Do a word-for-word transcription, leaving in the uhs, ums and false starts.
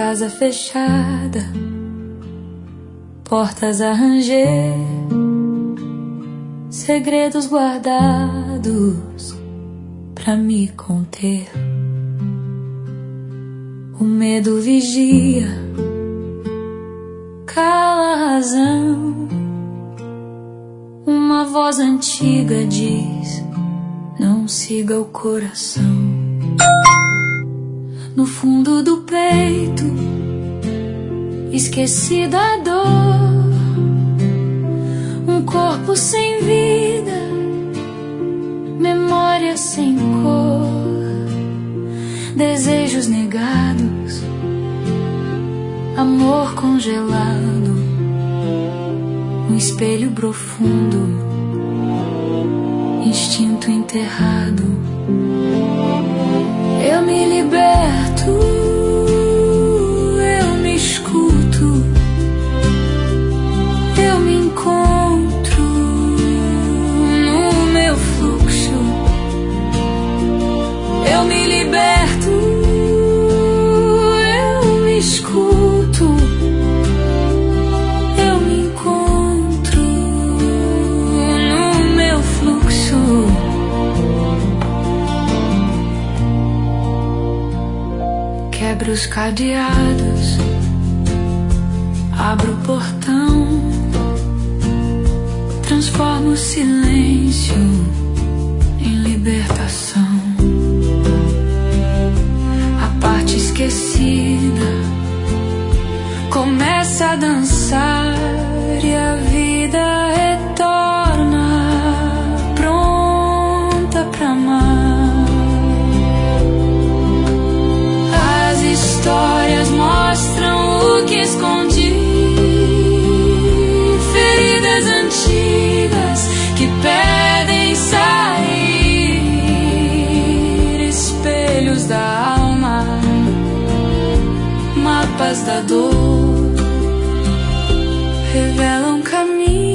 casa fechada, portas a ranger, segredos guardados pra me conter. O medo vigia, cala a razão. Uma voz antiga diz: não siga o coração. No fundo do peito, esquecida a dor, um corpo sem vida, memória sem cor, desejos negados, amor congelado, um espelho profundo, instinto enterrado. Eu me liberto, eu me escuto, eu me encontro no meu fluxo. Eu me liberto, eu me escuto, eu me encontro no meu fluxo. Quebro os cadeados, abro o portão, transformo o silêncio em libertação. A parte esquecida começa a dançar e a vida retorna pronta pra amar. As histórias mostram o que escondi, feridas antigas que pedem sair, espelhos da alma, mapas da dor, revelam caminhos.